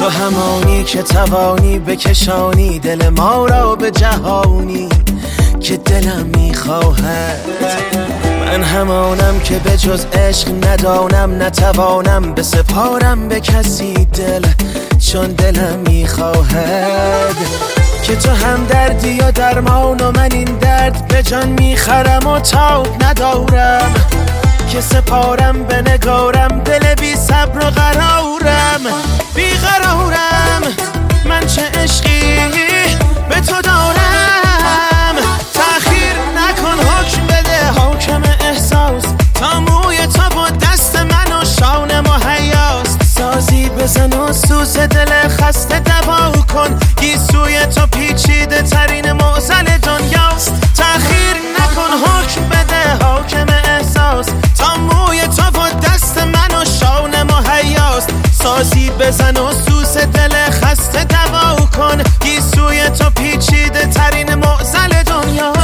تو همانی که توانی بکشانی دل ما را به جهانی که دلم میخواهد. من همانم که به جز عشق ندانم، نتوانم بسپارم به کسی دل، چون دلم میخواهد که تو هم دردی و درمان و من این درد به جان میخرم و تاب ندارم که سپارم به نگارم دل بی صبر و قرارم. بی قرارم من چه عشقی به تو دارم، تأخیر نکن حکم بده حاکم احساس، تا موی تو با دست من و شانه مهیاست. سازی بزن و سوز دل خسته دوا کن، گیسوی تو پیچیده ترین معضل دنیاست. تأخیر نکن حکم بده حاکم احساس، تا موی تو با دست من و شانه مهیاست. سازی بزن و سوز دل خسته دوا کن، گیسوی تو پیچیده ترین معضل دنیاست.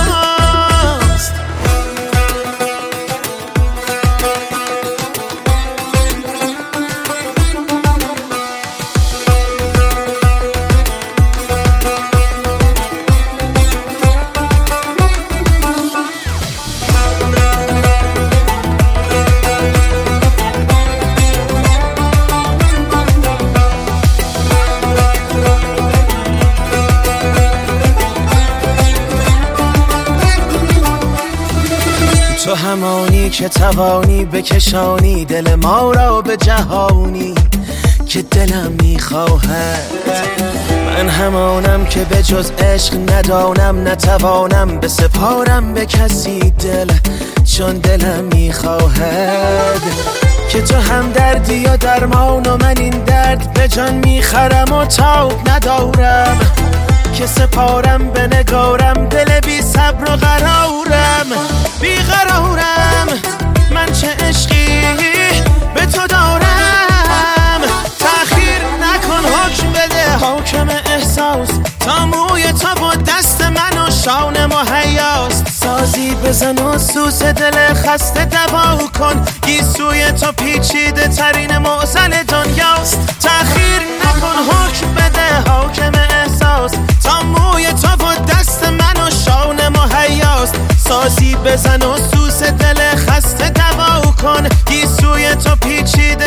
تو همانی که توانی بکشانی دل ما را به جهانی که دلم میخواهد. من همانم که به جز عشق ندانم، نتوانم بسپارم به کسی دل، چون دلم میخواهد که تو هم دردی و درمان و من این درد به جان میخرم و تاب ندارم که سپارم به نگارم دل بی صبر و قرارم. بی قرارم من چه عشقی به تو دارم، تأخیر نکن حکم بده حاکم احساس، تا موی تو با دست من و شانه مهیاست. سازی بزن و سوز دل خسته دوا کن، گیسوی تو پیچیده ترین معضل دنیاست. تأخیر نکن حکم بده حاکم احساس، تا موی تو با دست من و شانه مهیاست. سازی بزن و سوز دل خسته دوا کن، گیسوی تو پیچیده